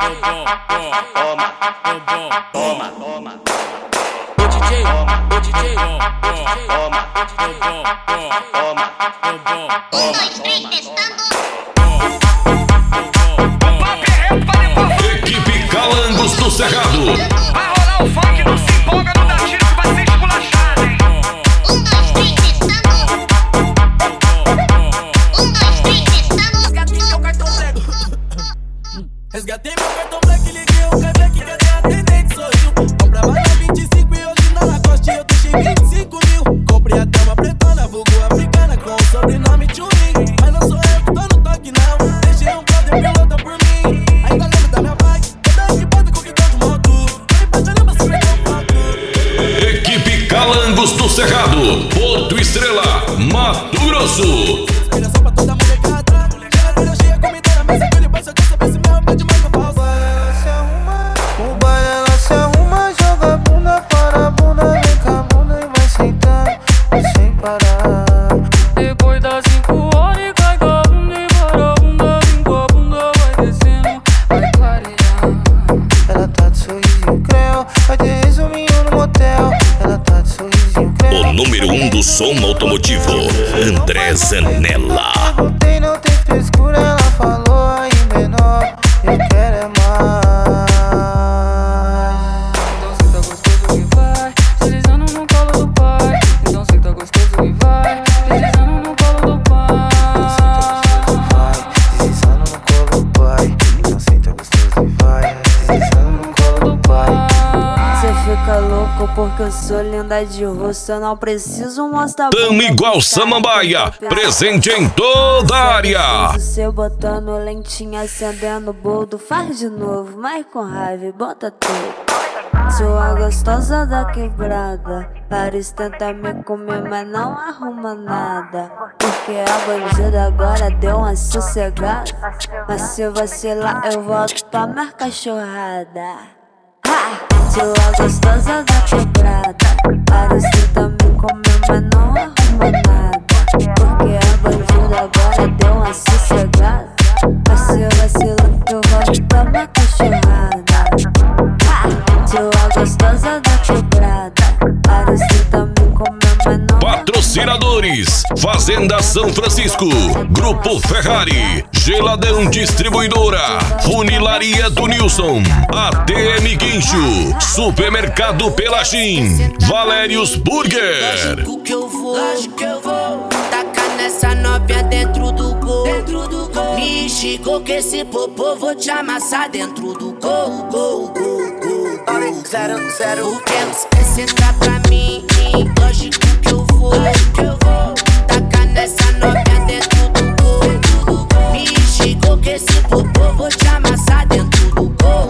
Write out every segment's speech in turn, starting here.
toma. O DJ, toma. 1, 2, 3, testando. Equipe Calangos do Cerrado. Vai rolar o funk, não se empolga, não dá tiro que vai ser esculachado, hein? 1, 2, 3, testando. 1, 2, 3, testando. Resgatei meu cartão black. Resgatei meu cartão black, liguei o Quebec, cadê a atendente? Sorriu. Comprava na 25 e hoje na Lacoste eu deixei 25 mil. Comprei até uma pretona, vulgo africana, com o sobrenome Tchurin. Mas não sou eu que tô no toque, não. Deixei um brother pilota por mim. Ainda lembro da minha bike, toda equipada com guidão de moto. Falei pra caramba, se perdeu o foco. Equipe Calangos do Cerrado. Porto Estrela, Mato Grosso. Inspiração pra toda molecada. Geladeira cheia, comida na mesa, aquele bar só quer saber se meu pé de mais eu faço. O baile ela se arruma, joga a bunda para a bunda, vem com a bunda e vai sentando, sem parar. Depois das 5 horas cai com a bunda e para a bunda, vem com a bunda, vai descendo, vai clareando. Ela tá de sorrisinho creu, vai ter resuminho no motel. Ela tá de sorrisinho creu. O número 1 do som automotivo, André Zanella. Perguntei, não tem frescura, ela falou aí menor, eu quero é mais. Então senta gostoso que vai, deslizando no colo do pai. Então senta gostoso que vai, deslizando no colo do pai. Deslizando no colo do pai. Então senta gostoso que vai, deslizando no colo do pai. Cê fica louco porque eu sou linda de rosto, eu não preciso mostrar. Tamo igual Samambaia, presente em toda a área. Você botando lentinha, acendendo boldo, faz de novo, mas com raiva e bota tudo. Sua gostosa da quebrada, Paris tenta me comer, mas não arruma nada. Porque a bandida agora deu uma sossegada. Mas se vacilar eu volto pra minha cachorrada. Sua gostosa da quebrada, Paris tenta me comer, mas não arruma nada. Porque a bandida agora deu uma sossegada. Mas se vacilar eu volto pra minha cachorrada. Sua gostosa da quebrada, Paris tenta me comer, mas não. Patrocinadores: Fazenda São Francisco, Grupo Ferrari, Geladão Distribuidora, Funilaria do Nilson, ATM Guincho, Supermercado Pelachim, Valérios Burger. Lógico que eu vou tacar nessa novinha dentro do gol. Me xingou que esse popô vou te amassar dentro do gol. 0-0. O que elas quer sentar pra mim? Lógico que eu vou tacar nessa novinha dentro do gol. Me xingou que esse popô vou te amassar dentro do gol.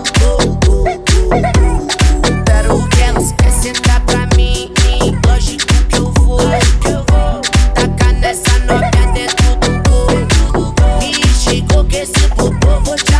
O que elas quer sentar pra mim? Lógico que eu vou tacar nessa novinha dentro do gol. Me xingou que esse popô vou te